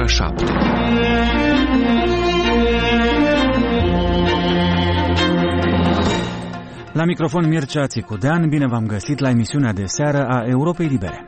7. La microfon Mircea Țicudean, bine v-am găsit la emisiunea de seară a Europei Libere.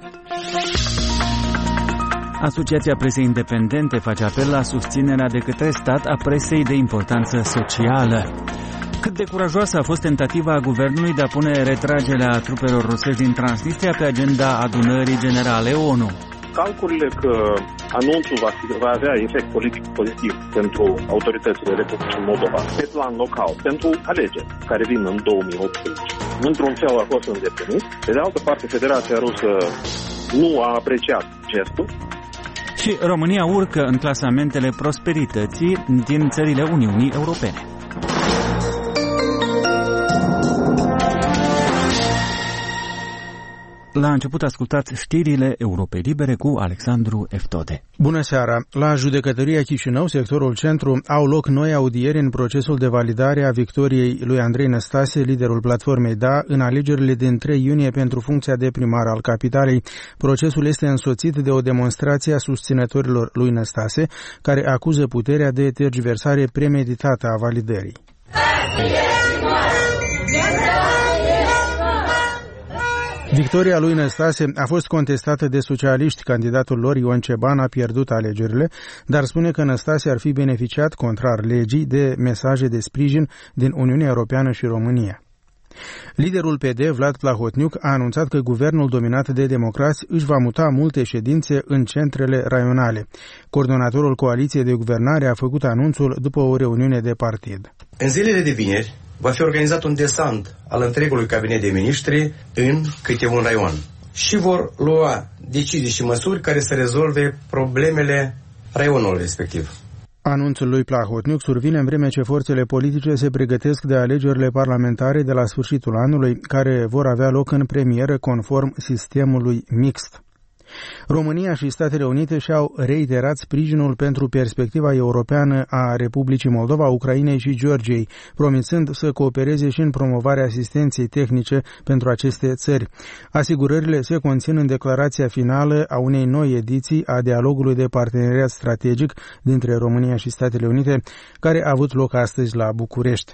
Asociația Presei Independente face apel la susținerea de către stat a presei de importanță socială. Cât de curajoasă a fost tentativa guvernului de a pune retragerea trupelor rusești din Transnistria pe agenda adunării generale ONU? Calculele că anunțul va avea efect politic pozitiv pentru autoritățile Republicii Moldova pe plan local, pentru alegeri care vin în 2018. Într-un fel a fost îndeplinit. Pe de altă parte, Federația Rusă nu a apreciat gestul. Și România urcă în clasamentele prosperității din țările Uniunii Europene. La început ascultați știrile Europei Libere cu Alexandru Eftode. Bună seara! La Judecătoria Chișinău, sectorul centru, au loc noi audieri în procesul de validare a victoriei lui Andrei Năstase, liderul platformei DA, în alegerile din 3 iunie pentru funcția de primar al capitalei. Procesul este însoțit de o demonstrație a susținătorilor lui Năstase, care acuză puterea de tergiversare premeditată a validării. Victoria lui Năstase a fost contestată de socialiști. Candidatul lor, Ion Ceban, a pierdut alegerile, dar spune că Năstase ar fi beneficiat, contrar legii, de mesaje de sprijin din Uniunea Europeană și România. Liderul PD, Vlad Plahotniuc, a anunțat că guvernul dominat de democrați își va muta multe ședințe în centrele raionale. Coordonatorul coaliției de guvernare a făcut anunțul după o reuniune de partid. În zilele de vineri va fi organizat un desant al întregului cabinet de miniștri în câte un raion și vor lua decizii și măsuri care să rezolve problemele raionului respectiv. Anunțul lui Plahotniuc survine în vreme ce forțele politice se pregătesc de alegerile parlamentare de la sfârșitul anului, care vor avea loc în premieră conform sistemului mixt. România și Statele Unite și-au reiterat sprijinul pentru perspectiva europeană a Republicii Moldova, Ucrainei și Georgiei, promițând să coopereze și în promovarea asistenței tehnice pentru aceste țări. Asigurările se conțin în declarația finală a unei noi ediții a dialogului de parteneriat strategic dintre România și Statele Unite, care a avut loc astăzi la București.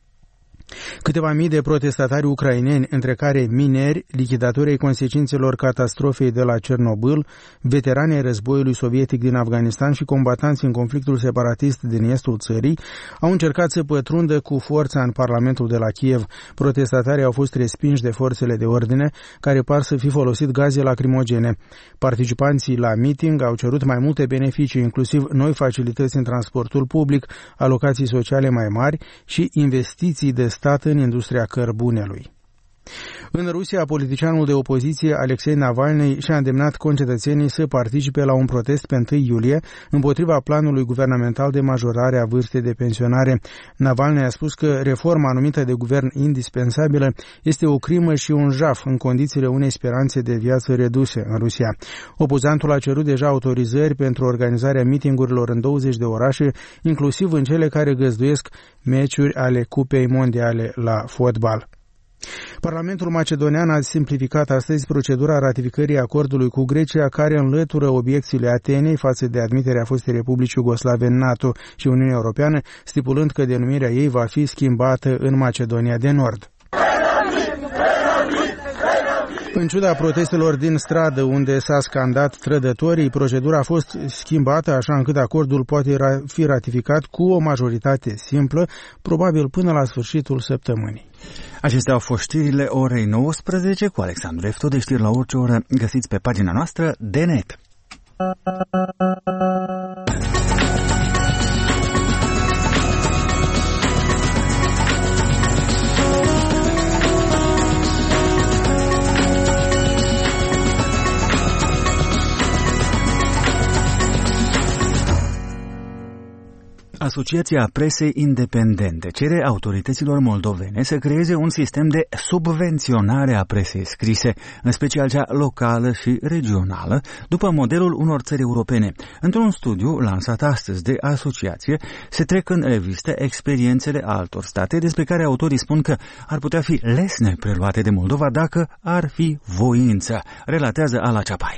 Câteva mii de protestatari ucraineni, între care mineri, lichidatorii consecințelor catastrofei de la Cernobâl, veterani ai războiului sovietic din Afganistan și combatanți în conflictul separatist din estul țării, au încercat să pătrundă cu forța în Parlamentul de la Kiev. Protestatarii au fost respinși de forțele de ordine, care par să fi folosit gaze lacrimogene. Participanții la meeting au cerut mai multe beneficii, inclusiv noi facilități în transportul public, alocații sociale mai mari și investiții de stat în industria cărbunelui. În Rusia, politicianul de opoziție Alexei Navalny și-a îndemnat concetățenii să participe la un protest pe 1 iulie împotriva planului guvernamental de majorare a vârstei de pensionare. Navalny a spus că reforma numită de guvern indispensabilă este o crimă și un jaf în condițiile unei speranțe de viață reduse în Rusia. Opozantul a cerut deja autorizări pentru organizarea mitingurilor în 20 de orașe, inclusiv în cele care găzduiesc meciuri ale Cupei Mondiale la fotbal. Parlamentul macedonian a simplificat astăzi procedura ratificării acordului cu Grecia, care înlătură obiecțiile Atenei față de admiterea fostei Republici Iugoslave în NATO și Uniunea Europeană, stipulând că denumirea ei va fi schimbată în Macedonia de Nord. În ciuda protestelor din stradă, unde s-a scandat trădătorii, procedura a fost schimbată așa încât acordul poate fi ratificat cu o majoritate simplă, probabil până la sfârșitul săptămânii. Acestea au fost știrile orei 19 cu Alexandru Eftode. Știri la orice oră găsiți pe pagina noastră de net. Asociația Presei Independente cere autorităților moldovene să creeze un sistem de subvenționare a presei scrise, în special cea locală și regională, după modelul unor țări europene. Într-un studiu lansat astăzi de asociație, se trec în revistă experiențele altor state despre care autorii spun că ar putea fi lesne preluate de Moldova dacă ar fi voință, relatează Ala Ceapai.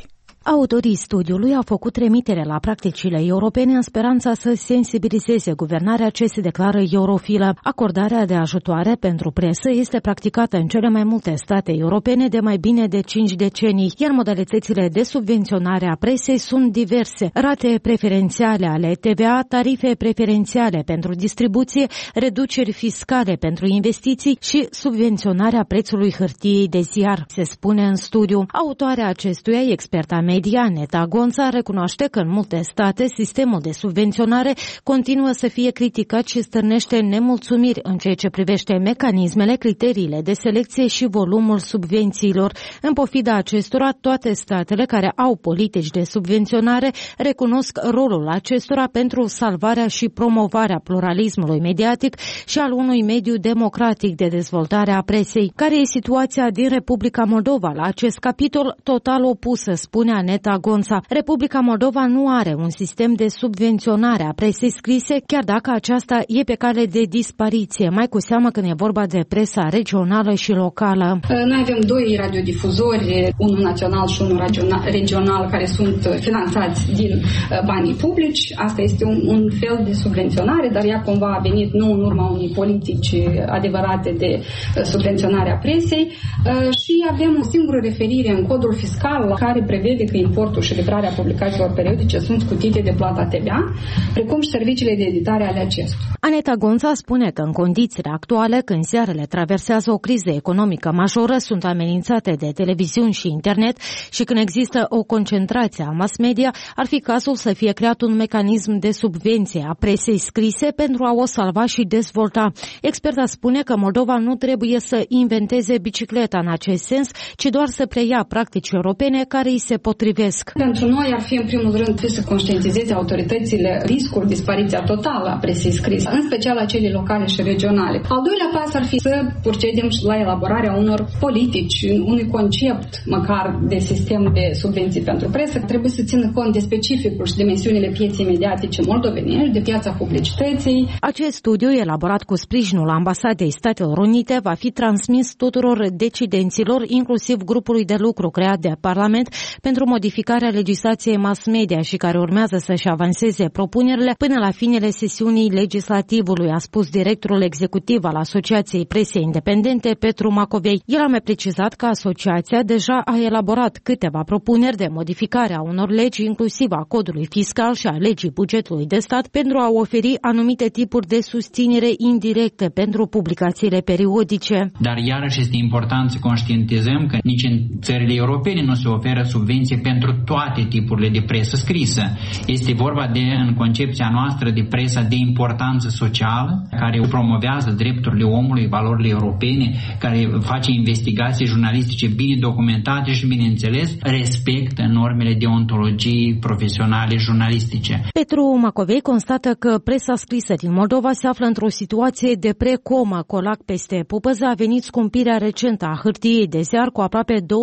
Autorii studiului au făcut trimitere la practicile europene în speranța să sensibilizeze guvernarea ce se declară eurofilă. Acordarea de ajutoare pentru presă este practicată în cele mai multe state europene de mai bine de 5 decenii, iar modalitățile de subvenționare a presei sunt diverse. Rate preferențiale ale TVA, tarife preferențiale pentru distribuție, reduceri fiscale pentru investiții și subvenționarea prețului hârtiei de ziar, se spune în studiu. Autoarea acestuia, experta media Neta Gonța, recunoaște că în multe state sistemul de subvenționare continuă să fie criticat și stârnește nemulțumiri în ceea ce privește mecanismele, criteriile de selecție și volumul subvențiilor. În pofida acestora, toate statele care au politici de subvenționare recunosc rolul acestora pentru salvarea și promovarea pluralismului mediatic și al unui mediu democratic de dezvoltare a presei. Care e situația din Republica Moldova la acest capitol? Total opusă, spune Aneta Gonța. Republica Moldova nu are un sistem de subvenționare a presei scrise, chiar dacă aceasta e pe cale de dispariție, mai cu seamă când e vorba de presa regională și locală. Noi avem doi radiodifuzori, unul național și unul regional, care sunt finanțați din banii publici. Asta este un fel de subvenționare, dar ea cumva a venit nu în urma unei politici adevărate de subvenționare a presei. Și avem o singură referire în codul fiscal care prevede că importul și livrarea publicațiilor periodice sunt scutite de plata TVA, precum și serviciile de editare ale acestora. Aneta Gonța spune că în condițiile actuale, când ziarele traversează o criză economică majoră, sunt amenințate de televiziuni și internet și când există o concentrație a mass media, ar fi cazul să fie creat un mecanism de subvenție a presei scrise pentru a o salva și dezvolta. Experta spune că Moldova nu trebuie să inventeze bicicleta în acest sens, ci doar să preia practici europene care îi se potrivesc. Pentru noi ar fi în primul rând să conștientizeze autoritățile riscul dispariția totală a presei scrise, în special a celei locale și regionale. Al doilea pas ar fi să procedem la elaborarea unor politici, unui concept măcar de sistem de subvenții pentru presă. Trebuie să țină cont de specificul și dimensiunile pieței mediatice moldovenești, de piața publicității. Acest studiu, elaborat cu sprijinul Ambasadei Statelor Unite, va fi transmis tuturor decidenților, inclusiv grupului de lucru creat de Parlament pentru modificarea legislației mass media și care urmează să-și avanseze propunerile până la finele sesiunii legislativului, a spus directorul executiv al Asociației Presei Independente, Petru Macovei. El a mai precizat că asociația deja a elaborat câteva propuneri de modificare a unor legi, inclusiv a codului fiscal și a legii bugetului de stat, pentru a oferi anumite tipuri de susținere indirecte pentru publicațiile periodice. Dar iarăși este important să conștientizăm că nici în țările europene nu se oferă subvenții pentru toate tipurile de presă scrisă. Este vorba de, în concepția noastră, de presa de importanță socială, care promovează drepturile omului, valorile europene, care face investigații jurnalistice bine documentate și, bineînțeles, respectă normele deontologii profesionale jurnalistice. Petru Macovei constată că presa scrisă din Moldova se află într-o situație de precomă. Colac peste pupăză a venit scumpirea recentă a hârtiei de ziar cu aproape 25%,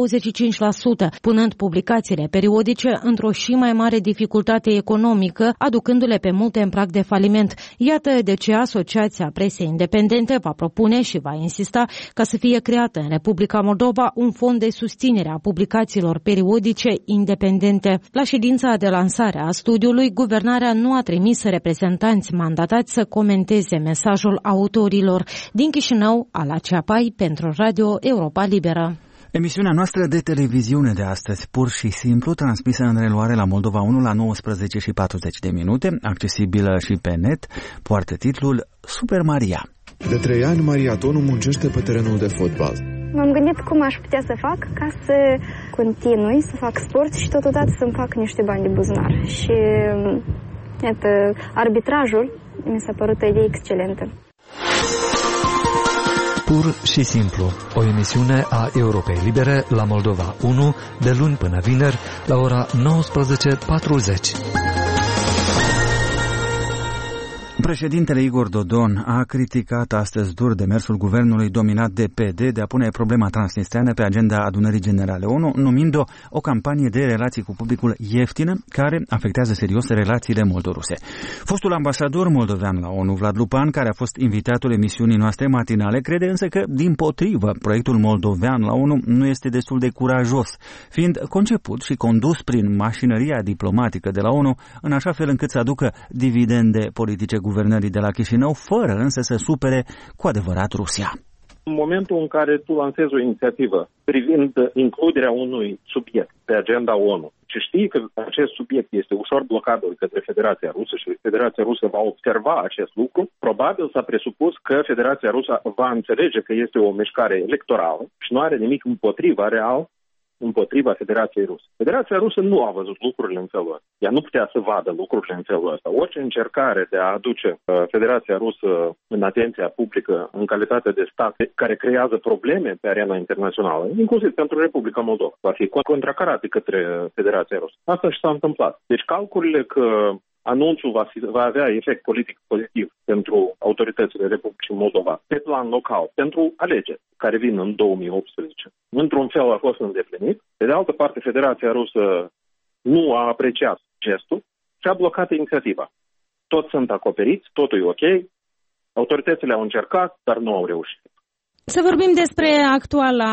punând publicațiile periodice într-o și mai mare dificultate economică, aducându-le pe multe în prag de faliment. Iată de ce Asociația Presei Independente va propune și va insista ca să fie creată în Republica Moldova un fond de susținere a publicațiilor periodice independente. La ședința de lansare a studiului, guvernarea nu a trimis reprezentanți mandatați să comenteze mesajul autorilor. Din Chișinău, Ala Ceapai, pentru Radio Europa Liberă. Emisiunea noastră de televiziune de astăzi, pur și simplu, transmisă în reluare la Moldova 1 la 19:40, accesibilă și pe net, poartă titlul Super Maria. De 3 ani, Maria Tonu muncește pe terenul de fotbal. M-am gândit cum aș putea să fac ca să continui, să fac sport și totodată să-mi fac niște bani de buzunar. Și, iată, arbitrajul mi s-a părut o idee excelentă. Pur și simplu, o emisiune a Europei Libere la Moldova 1, de luni până vineri, la ora 19:40. Președintele Igor Dodon a criticat astăzi dur demersul guvernului dominat de PD de a pune problema transnistreană pe agenda adunării generale ONU, numind-o o campanie de relații cu publicul ieftină, care afectează serios relațiile moldoruse. Fostul ambasador moldovean la ONU, Vlad Lupan, care a fost invitatul emisiunii noastre matinale, crede însă că, dimpotrivă, proiectul moldovean la ONU nu este destul de curajos, fiind conceput și condus prin mașinăria diplomatică de la ONU, în așa fel încât să aducă dividende politice guvernării de la Chișinău, fără însă să supere cu adevărat Rusia. În momentul în care tu lansezi o inițiativă privind includerea unui subiect pe agenda ONU și știi că acest subiect este ușor blocabil către Federația Rusă și Federația Rusă va observa acest lucru, probabil s-a presupus că Federația Rusă va înțelege că este o mișcare electorală și nu are nimic împotriva Federației Ruse. Federația Rusă nu a văzut lucrurile în felul ăsta. Ea nu putea să vadă lucrurile în felul ăsta. Orice încercare de a aduce Federația Rusă în atenția publică în calitate de stat care creează probleme pe arena internațională, inclusiv pentru Republica Moldova, va fi contracarate către Federația Rusă. Asta și s-a întâmplat. Deci calculele că anunțul va avea efect politic pozitiv pentru autoritățile Republicii Moldova pe plan local, pentru alegeri care vin în 2018. Într-un fel a fost îndeplinit. Pe de altă parte, Federația Rusă nu a apreciat gestul și a blocat inițiativa. Toți sunt acoperiți, totul e ok, autoritățile au încercat, dar nu au reușit. Să vorbim despre actuala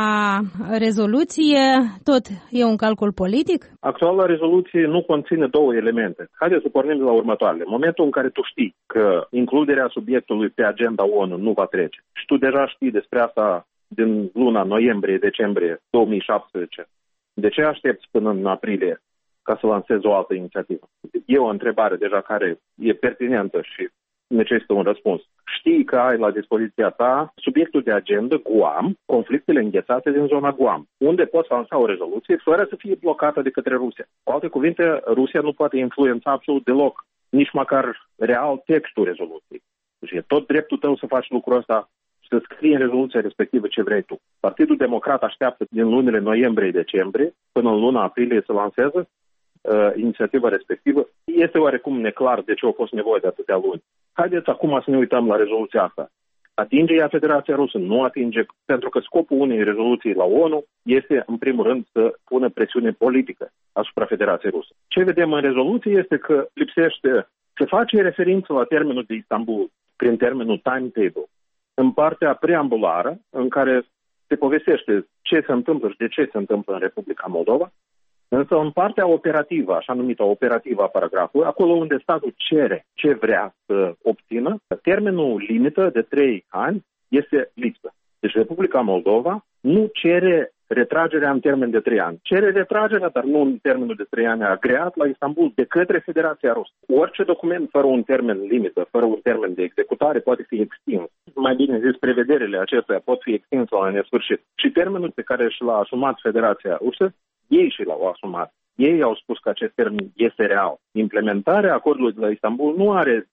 rezoluție. Tot e un calcul politic? Actuala rezoluție nu conține două elemente. Haideți să pornim de la următoarele. În momentul în care tu știi că includerea subiectului pe agenda ONU nu va trece și tu deja știi despre asta din luna noiembrie-decembrie 2017, de ce aștepți până în aprilie ca să lansezi o altă inițiativă? E o întrebare deja care e pertinentă și necesită un răspuns. Știi că ai la dispoziția ta subiectul de agenda Guam, conflictele înghețate din zona Guam, unde poți lansa o rezoluție fără să fie blocată de către Rusia. Cu alte cuvinte, Rusia nu poate influența absolut deloc, nici măcar real textul rezoluției. Deci e tot dreptul tău să faci lucrul ăsta și să scrii în rezoluția respectivă ce vrei tu. Partidul Democrat așteaptă din lunile noiembrie-decembrie până în luna aprilie să lanseze inițiativa respectivă. Este oarecum neclar de ce a fost nevoie de atâtea luni. Haideți acum să ne uităm la rezoluția asta. Atinge ea Federația Rusă? Nu atinge, pentru că scopul unei rezoluții la ONU este, în primul rând, să pună presiune politică asupra Federației Rusă. Ce vedem în rezoluție este că lipsește, se face referință la termenul de Istanbul prin termenul timetable. În partea preambulară, în care se povestește ce se întâmplă și de ce se întâmplă în Republica Moldova, însă în partea operativă, așa numită operativă a paragrafului, acolo unde statul cere ce vrea să obțină, termenul limită de 3 ani este lipsă. Deci Republica Moldova nu cere retragerea în termen de 3 ani. Cere retragerea, dar nu în termenul de 3 ani agreat la Istanbul de către Federația Rusă. Orice document fără un termen limită, fără un termen de executare, poate fi extins. Mai bine zis, prevederile acestea pot fi extinse la nesfârșit. Și termenul pe care și l-a asumat Federația Rusă, ei și l-au asumat. Ei au spus că acest termen este real. Implementarea acordului de la Istanbul nu are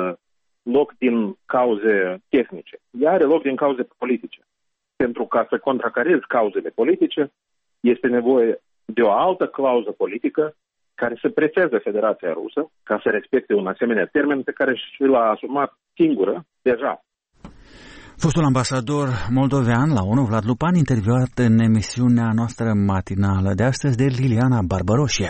loc din cauze tehnice. Ea are loc din cauze politice. Pentru ca să contracarezi cauzele politice, este nevoie de o altă clauză politică care să preseze Federația Rusă ca să respecte un asemenea termen pe care și l-a asumat singură deja. Fostul ambasador moldovean la ONU, Vlad Lupan, interviuat în emisiunea noastră matinală de astăzi de Liliana Barbaroșie.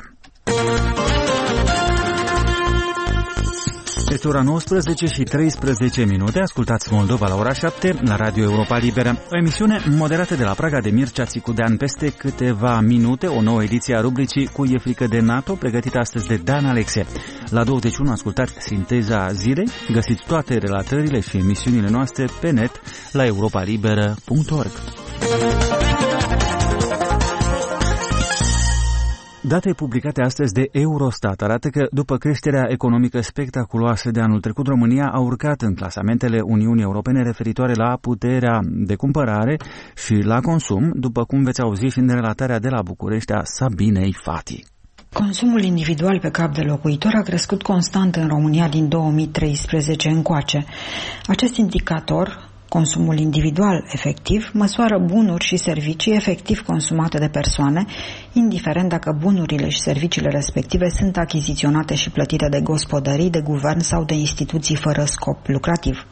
Este ora 19 și 13 minute. Ascultați Moldova la ora 7 la Radio Europa Liberă. O emisiune moderată de la Praga de Mircea Țicudean. Peste câteva minute, o nouă ediție a rubricii Cu e frică de NATO, pregătită astăzi de Dan Alexe. La 21 ascultați Sinteza zilei. Găsiți toate relatările și emisiunile noastre pe net la europalibera.org. Date publicate astăzi de Eurostat arată că, după creșterea economică spectaculoasă de anul trecut, România a urcat în clasamentele Uniunii Europene referitoare la puterea de cumpărare și la consum, după cum veți auzi și în relatarea de la București a Sabinei Fati. Consumul individual pe cap de locuitor a crescut constant în România din 2013 încoace. Acest indicator Consumul individual efectiv măsoară bunuri și servicii efectiv consumate de persoane, indiferent dacă bunurile și serviciile respective sunt achiziționate și plătite de gospodării, de guvern sau de instituții fără scop lucrativ.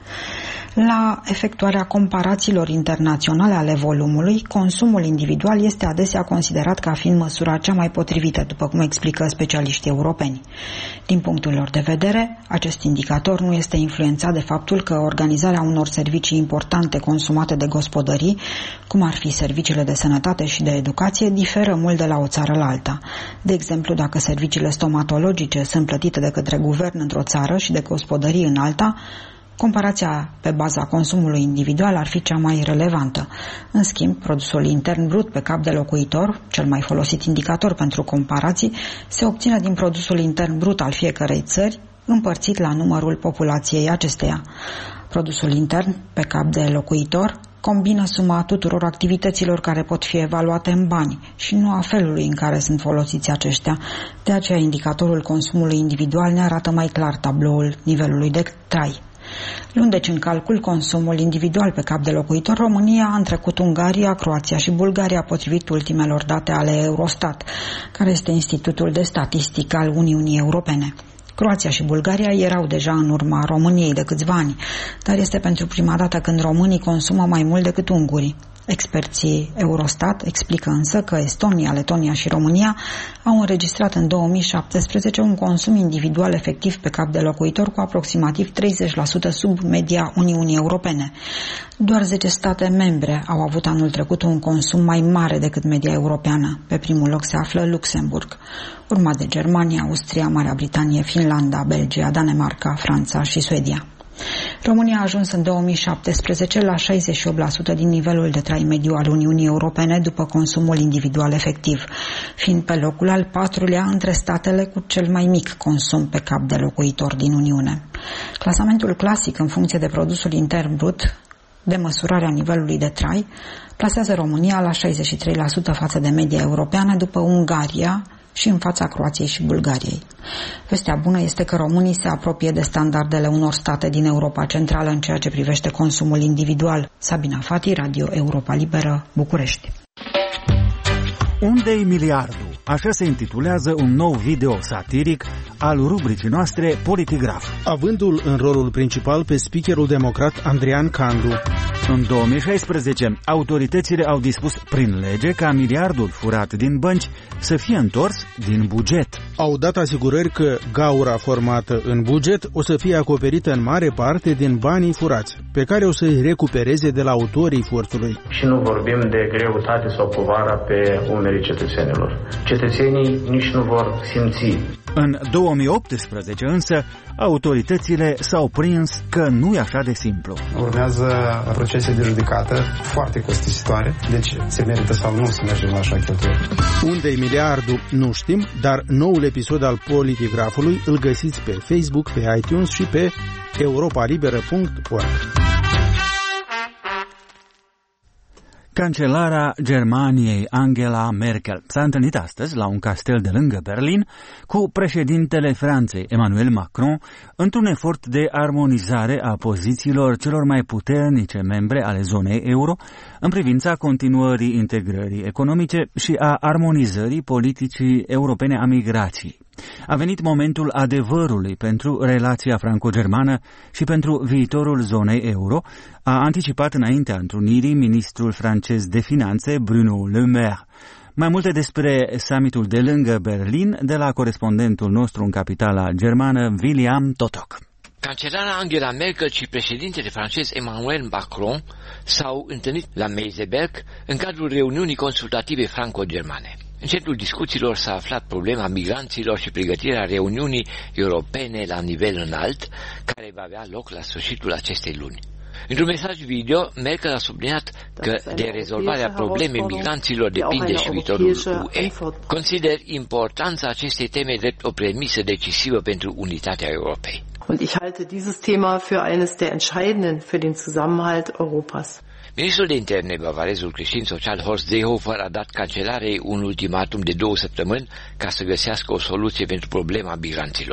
La efectuarea comparațiilor internaționale ale volumului, consumul individual este adesea considerat ca fiind măsura cea mai potrivită, după cum explică specialiștii europeni. Din punctul lor de vedere, acest indicator nu este influențat de faptul că organizarea unor servicii importante consumate de gospodării, cum ar fi serviciile de sănătate și de educație, diferă mult de la o țară la alta. De exemplu, dacă serviciile stomatologice sunt plătite de către guvern într-o țară și de gospodării în alta, comparația pe baza consumului individual ar fi cea mai relevantă. În schimb, produsul intern brut pe cap de locuitor, cel mai folosit indicator pentru comparații, se obține din produsul intern brut al fiecărei țări, împărțit la numărul populației acesteia. Produsul intern pe cap de locuitor combină suma tuturor activităților care pot fi evaluate în bani și nu a felului în care sunt folosiți aceștia. De aceea, indicatorul consumului individual ne arată mai clar tabloul nivelului de trai. Luând deci în calcul consumul individual pe cap de locuitor, România a întrecut Ungaria, Croația și Bulgaria potrivit ultimelor date ale Eurostat, care este Institutul de Statistică al Uniunii Europene. Croația și Bulgaria erau deja în urma României de câțiva ani, dar este pentru prima dată când românii consumă mai mult decât ungurii. Experții Eurostat explică însă că Estonia, Letonia și România au înregistrat în 2017 un consum individual efectiv pe cap de locuitor cu aproximativ 30% sub media Uniunii Europene. Doar 10 state membre au avut anul trecut un consum mai mare decât media europeană. Pe primul loc se află Luxemburg, urmat de Germania, Austria, Marea Britanie, Finlanda, Belgia, Danemarca, Franța și Suedia. România a ajuns în 2017 la 68% din nivelul de trai mediu al Uniunii Europene după consumul individual efectiv, fiind pe locul al 4-lea între statele cu cel mai mic consum pe cap de locuitor din Uniune. Clasamentul clasic în funcție de produsul intern brut de măsurare a nivelului de trai plasează România la 63% față de media europeană, după Ungaria și în fața Croației și Bulgariei. Vestea bună este că românii se apropie de standardele unor state din Europa Centrală în ceea ce privește consumul individual. Sabina Fati, Radio Europa Liberă, București. Unde-i miliardul? Așa se intitulează un nou video satiric al rubricii noastre Politigraf, avându-l în rolul principal pe speakerul democrat Andrian Candu. În 2016, autoritățile au dispus prin lege ca miliardul furat din bănci să fie întors din buget. Au dat asigurări că gaura formată în buget o să fie acoperită în mare parte din banii furați, pe care o să-i recupereze de la autorii furtului. Și nu vorbim de greutate sau povara pe umerii cetățenilor. Cetățenii nici nu vor simți. În 2018 însă, autoritățile s-au prins că nu e așa de simplu. Urmează procese de judecată foarte costisitoare, deci se merită sau nu să mergem la așa cheltuieli. Unde-i miliardul, nu știm, dar noul episod al Politigrafului îl găsiți pe Facebook, pe iTunes și pe europalibera.org. Cancelara Germaniei Angela Merkel s-a întâlnit astăzi la un castel de lângă Berlin cu președintele Franței Emmanuel Macron într-un efort de armonizare a pozițiilor celor mai puternice membre ale zonei euro în privința continuării integrării economice și a armonizării politicii europene a migrației. A venit momentul adevărului pentru relația franco-germană și pentru viitorul zonei euro, a anticipat înaintea întrunirii ministrul francez de finanțe Bruno Le Maire. Mai multe despre summitul de lângă Berlin de la corespondentul nostru în capitala germană, William Totok. Cancelara Angela Merkel și președintele francez Emmanuel Macron s-au întâlnit la Meseberg în cadrul reuniunii consultative franco-germane. În centrul discuțiilor s-a aflat problema migranților și pregătirea reuniunii europene la nivel înalt, care va avea loc la sfârșitul acestei luni. Într-un mesaj video, Merkel a subliniat că de rezolvarea problemei migranților depinde și viitorul UE. Consider importanța acestei teme drept o premisă decisivă pentru unitatea Europei. Und ich halte dieses Thema für eines der entscheidenden für den Zusammenhalt Europas. Ministrul de interne bavarezul creștin-social Horst Seehofer a dat cancelarei un ultimatum de 2 săptămâni ca să găsească o soluție pentru problema migranților.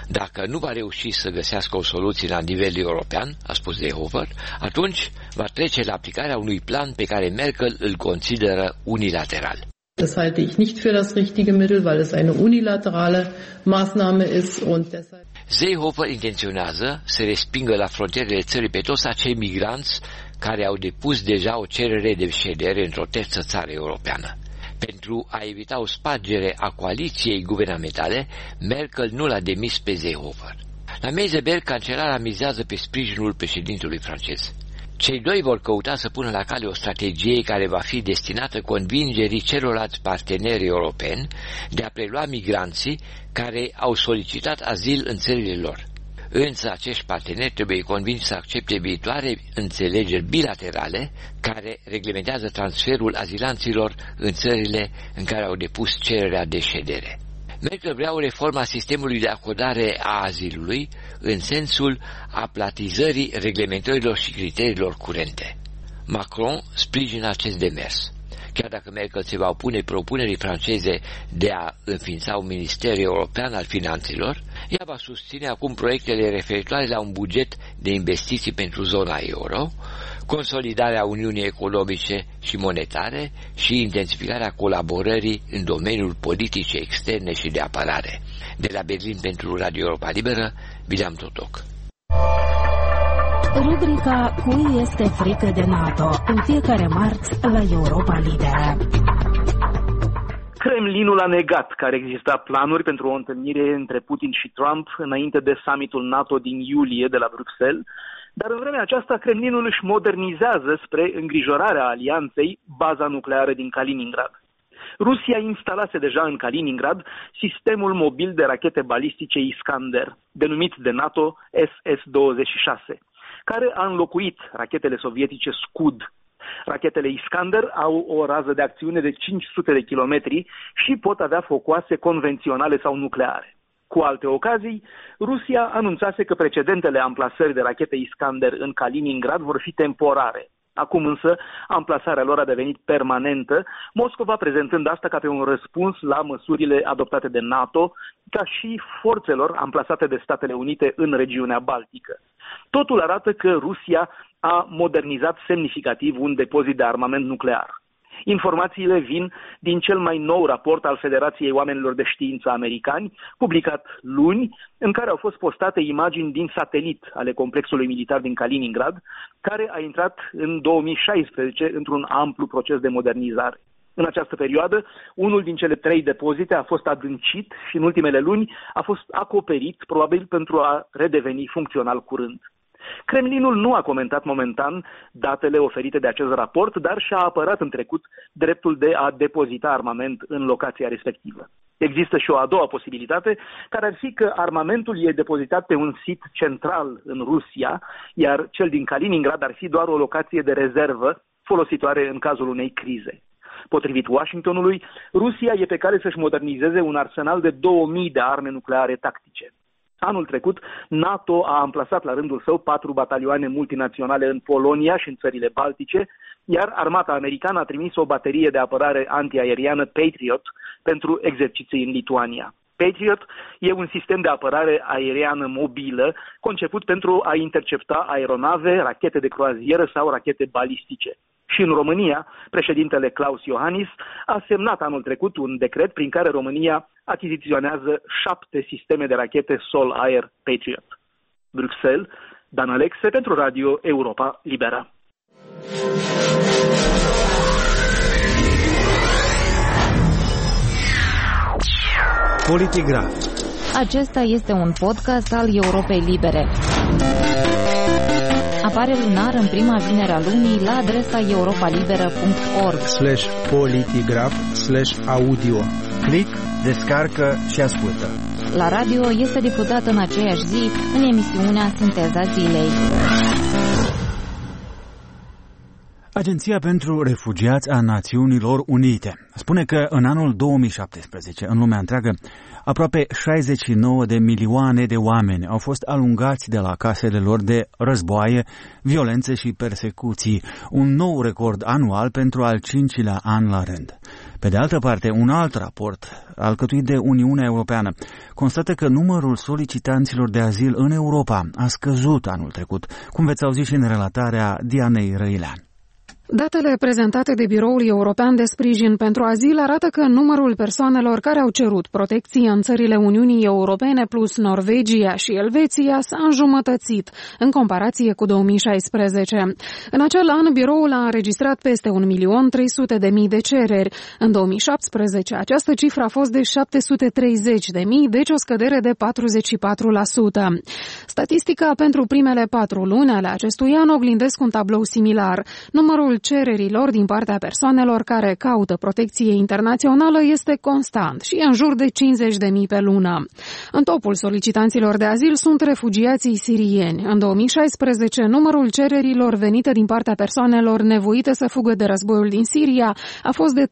Dacă nu va reuși să găsească o soluție la nivel european, a spus Seehofer, atunci va trece la aplicarea unui plan pe care Merkel îl consideră unilateral. Das halte ich nicht für das richtige Mittel, weil es eine unilaterale Maßnahme ist und deshalb. Seehofer intenționează să respingă la frontierele țării pe toți acei migranți care au depus deja o cerere de ședere într-o terță țară europeană. Pentru a evita o spargere a coaliției guvernamentale, Merkel nu l-a demis pe Seehofer. La Meseberg, cancelarea mizează pe sprijinul președintelui francez. Cei doi vor căuta să pună la cale o strategie care va fi destinată convingerii celorlalți parteneri europeni de a prelua migranții care au solicitat azil în țările lor. Însă acești parteneri trebuie convinși să accepte viitoare înțelegeri bilaterale care reglementează transferul azilanților în țările în care au depus cererea de ședere. Merkel vrea o reformă a sistemului de acordare a azilului în sensul aplatizării reglementărilor și criteriilor curente. Macron sprijină acest demers. Chiar dacă Merkel se va opune propunerii franceze de a înființa un minister european al finanțelor, ea va susține acum proiectele referitoare la un buget de investiții pentru zona euro, consolidarea Uniunii Economice și Monetare și intensificarea colaborării în domeniul politicii externe și de apărare. De la Berlin pentru Radio Europa Liberă, William Totoc. Rubrica Cui este frică de NATO, în fiecare marți la Europa Liberă. Kremlinul a negat că ar exista planuri pentru o întâlnire între Putin și Trump înainte de summitul NATO din iulie de la Bruxelles, dar în vremea aceasta Kremlinul își modernizează spre îngrijorarea alianței baza nucleară din Kaliningrad. Rusia instalase deja în Kaliningrad sistemul mobil de rachete balistice Iskander, denumit de NATO SS-26, care a înlocuit rachetele sovietice Scud. Rachetele Iskander au o rază de acțiune de 500 de kilometri și pot avea focoase convenționale sau nucleare. Cu alte ocazii, Rusia anunțase că precedentele amplasări de rachete Iskander în Kaliningrad vor fi temporare. Acum însă, amplasarea lor a devenit permanentă, Moscova prezentând asta ca pe un răspuns la măsurile adoptate de NATO, ca și forțelor amplasate de Statele Unite în regiunea Baltică. Totul arată că Rusia a modernizat semnificativ un depozit de armament nuclear. Informațiile vin din cel mai nou raport al Federației Oamenilor de Știință americani, publicat luni, în care au fost postate imagini din satelit ale complexului militar din Kaliningrad, care a intrat în 2016 într-un amplu proces de modernizare. În această perioadă, unul din cele 3 depozite a fost adâncit și în ultimele luni a fost acoperit, probabil pentru a redeveni funcțional curând. Kremlinul nu a comentat momentan datele oferite de acest raport, dar și-a apărat în trecut dreptul de a depozita armament în locația respectivă. Există și o a doua posibilitate, care ar fi că armamentul e depozitat pe un sit central în Rusia, iar cel din Kaliningrad ar fi doar o locație de rezervă folositoare în cazul unei crize. Potrivit Washingtonului, Rusia e pe cale să-și modernizeze un arsenal de 2000 de arme nucleare tactice. Anul trecut, NATO a amplasat la rândul său 4 batalioane multinaționale în Polonia și în țările Baltice, iar armata americană a trimis o baterie de apărare antiaeriană Patriot pentru exerciții în Lituania. Patriot e un sistem de apărare aeriană mobilă conceput pentru a intercepta aeronave, rachete de croazieră sau rachete balistice. Și în România, președintele Klaus Iohannis a semnat anul trecut un decret prin care România achiziționează 7 sisteme de rachete Sol-Air Patriot. Bruxelles, Dan Alexe pentru Radio Europa Liberă. Politigraf. Acesta este un podcast al Europei Libere. Apare lunar în prima vinere a lunii la adresa europalibera.org/politigraf/audio. Click, descarcă și ascultă. La radio este difuzat în aceeași zi în emisiunea Sinteza Zilei. Agenția pentru Refugiați a Națiunilor Unite spune că în anul 2017, în lumea întreagă, aproape 69 de milioane de oameni au fost alungați de la casele lor de războaie, violențe și persecuții, un nou record anual pentru al 5-lea an la rând. Pe de altă parte, un alt raport, alcătuit de Uniunea Europeană, constată că numărul solicitanților de azil în Europa a scăzut anul trecut, cum veți auzi și în relatarea Dianei Răilean. Datele prezentate de Biroul European de Sprijin pentru Azil arată că numărul persoanelor care au cerut protecție în țările Uniunii Europene plus Norvegia și Elveția s-a înjumătățit în comparație cu 2016. În acel an, biroul a înregistrat peste 1.300.000 de cereri. În 2017, această cifră a fost de 730.000, deci o scădere de 44%. Statistica pentru primele 4 luni ale acestui an oglindesc un tablou similar. Numărul cererilor din partea persoanelor care caută protecție internațională este constant și în jur de 50.000 pe lună. În topul solicitanților de azil sunt refugiații sirieni. În 2016, numărul cererilor venite din partea persoanelor nevoite să fugă de războiul din Siria a fost de 342.000,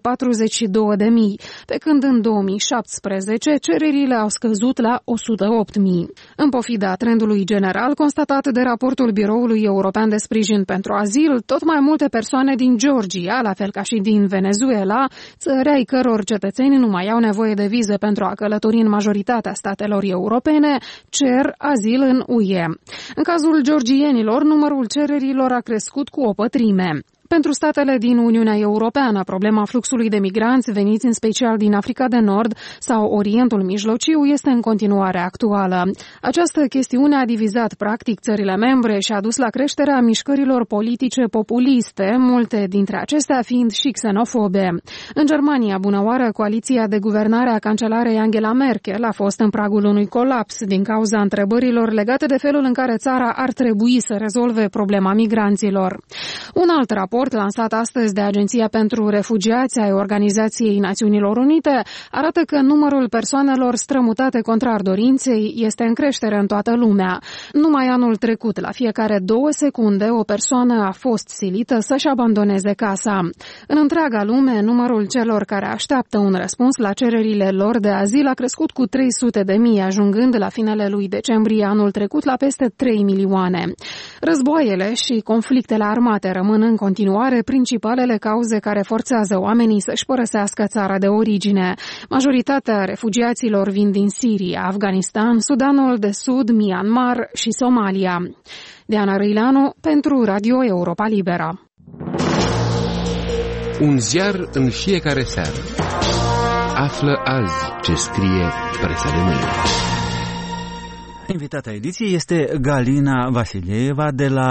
pe când în 2017 cererile au scăzut la 108.000. În pofida trendului general constatat de raportul Biroului European de Sprijin pentru Azil, tot mai multe persoane din Georgia, la fel ca și din Venezuela, țări ai căror cetățeni nu mai au nevoie de viză pentru a călători în majoritatea statelor europene, cer azil în UE. În cazul georgienilor, numărul cererilor a crescut cu o pătrime. Pentru statele din Uniunea Europeană, problema fluxului de migranți veniți în special din Africa de Nord sau Orientul Mijlociu este în continuare actuală. Această chestiune a divizat practic țările membre și a dus la creșterea mișcărilor politice populiste, multe dintre acestea fiind și xenofobe. În Germania, bunăoară, coaliția de guvernare a cancelarei Angela Merkel a fost în pragul unui colaps din cauza întrebărilor legate de felul în care țara ar trebui să rezolve problema migranților. Un alt raport lansat astăzi de Agenția pentru Refugiați ai Organizației Națiunilor Unite arată că numărul persoanelor strămutate contrar dorinței este în creștere în toată lumea. Numai anul trecut, la fiecare 2 secunde, o persoană a fost silită să-și abandoneze casa. În întreaga lume, numărul celor care așteaptă un răspuns la cererile lor de azil a crescut cu 300.000, ajungând la finele lui decembrie anul trecut la peste 3 milioane. Războaiele și conflictele armate rămân în continuare principalele cauze care forțează oamenii să-și părăsească țara de origine. Majoritatea refugiaților vin din Siria, Afganistan, Sudanul de Sud, Myanmar și Somalia. Diana Răileanu pentru Radio Europa Liberă. Un ziar în fiecare seară. Află azi ce scrie presa de mâine. Invitata ediției este Galina Vasilieva de la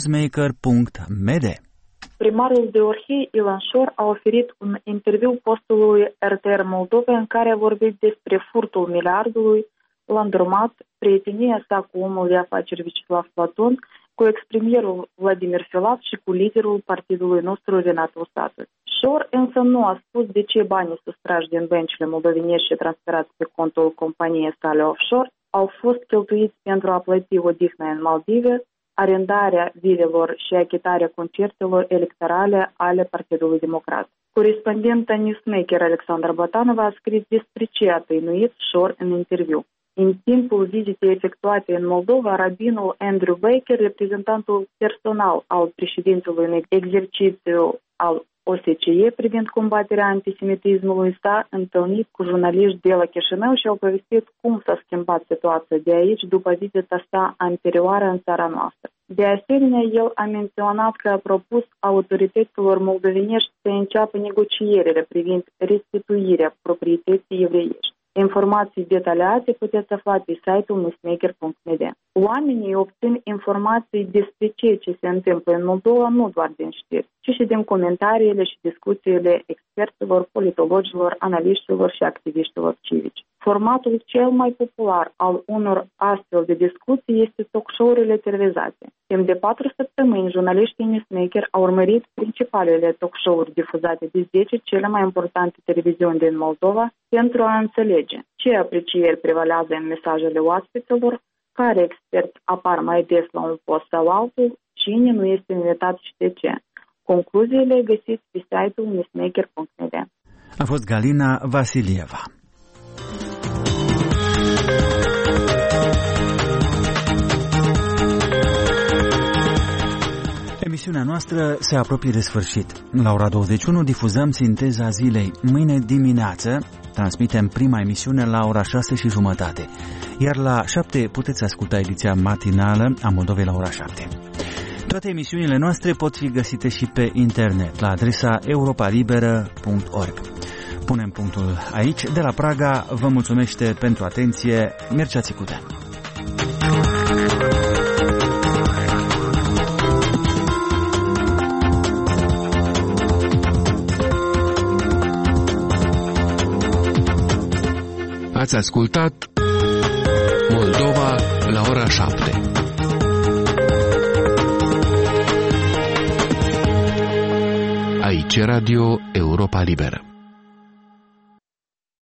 newsmaker.md. Primarul de Orhei, Ilan Șor, a oferit un interviu postului RTR Moldova în care a vorbit despre furtul miliardului, l-a îndrumat prietenia sa cu omul de afaceri Vyacheslav Platon, cu ex-premierul Vladimir Filat și cu liderul partidului nostru Renat Usată. Șor însă nu a spus de ce banii sustrași din băncile moldovenești și transferați pe contul companiei sale offshore au fost cheltuiți pentru a plăti odihnă în Maldive, arendarea vilelor și achitarea concertelor electorale ale Partidului Democrat. Corespondenta Newsmaker Alexandra Batanova a scris despre ce a tăinuit Șor în interviu. În timpul vizitei efectuate în Moldova, rabinul Andrew Baker, reprezentantul personal al președintelui în exercițiu al OSCE privind combaterea antisemitismului, s-a întâlnit cu jurnaliști de la Chișinău și au povestit cum s-a schimbat situația de aici după vizita sa anterioară în țara noastră. De asemenea, el a menționat că a propus autorităților moldovenești să înceapă negocierile privind restituirea proprietății evreiești. Informații detaliate puteți afla pe site-ul newsmaker.md. Oamenii obțin informații despre ceea ce se întâmplă în Moldova nu doar din știri, ci și din comentariile și discuțiile experților, politologilor, analiștilor și activiștilor civici. Formatul cel mai popular al unor astfel de discuții este talk-show-urile televizate. Timp de 4 săptămâni, jurnaliștii Newsmaker au urmărit principalele talk-show-uri difuzate de 10 cele mai importante televiziuni din Moldova pentru a înțelege ce aprecieri prevalează în mesajele oaspeților, care experți apar mai des la un post sau altul, cine nu este invitat și de ce. Concluziile găsiți pe site-ul newsmaker.md. A fost Galina Vasilieva. Emisiunea emisiunea noastră se apropie de sfârșit. La ora 21 difuzăm Sinteza zilei. Mâine dimineață transmitem prima emisiune la ora 6:30. Iar la 7 puteți asculta ediția matinală a Moldovei la ora 7. Toate emisiunile noastre pot fi găsite și pe internet la adresa europalibera.org. Punem punctul aici. De la Praga vă mulțumește pentru atenție Mircea Țicudean. Ați ascultat Moldova la ora 7. Aici Radio Europa Liberă.